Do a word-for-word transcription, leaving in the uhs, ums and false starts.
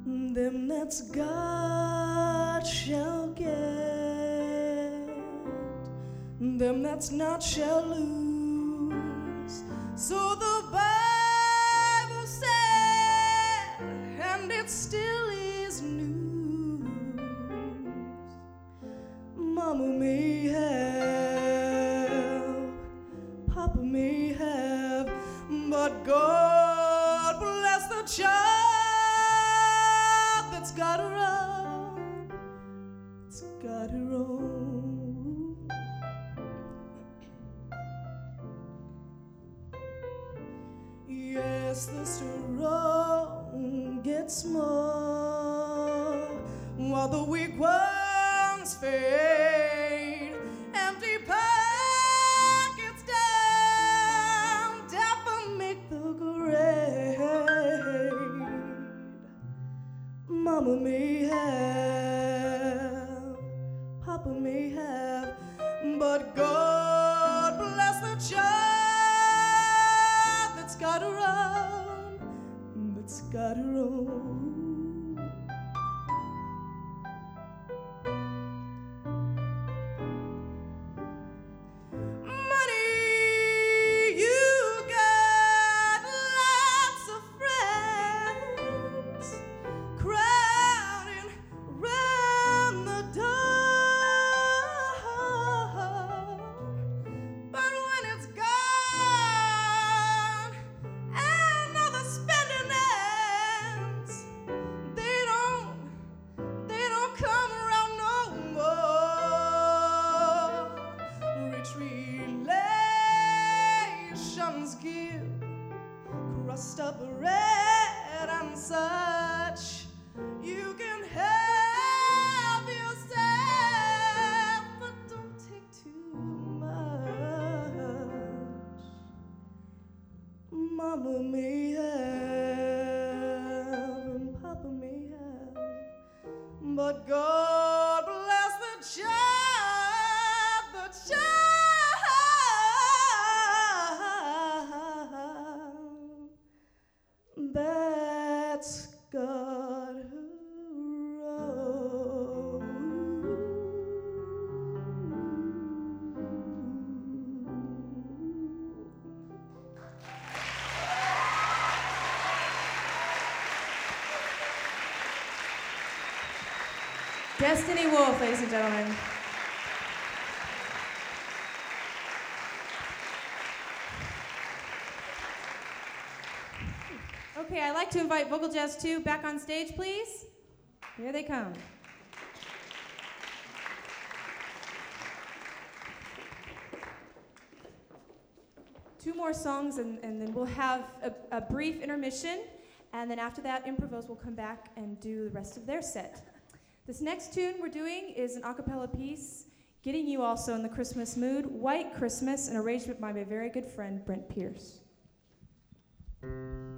them that's God shall get, them that's not shall lose. So the Bible said, and it still is news. Mama may have, Papa may have, but God bless the child that's got her own, that's got her own. Yes, the strong get small while the weak ones fade. Empty pockets down, death will make the grave. Mama may have, Papa may have, but God bless the child that's got her own, that's got her own. Crust up bread and such, you can help yourself, but don't take too much. Mama may have and Papa may have, but God bless the child, the child that's got her own. Destiny Wolf, ladies and gentlemen. Okay, I'd like to invite Vocal Jazz two back on stage, please. Here they come. Two more songs, and, and then we'll have a, a brief intermission, and then after that, Improvos will come back and do the rest of their set. This next tune we're doing is an a cappella piece, getting you also in the Christmas mood, White Christmas, an arrangement by my very good friend, Brent Pierce.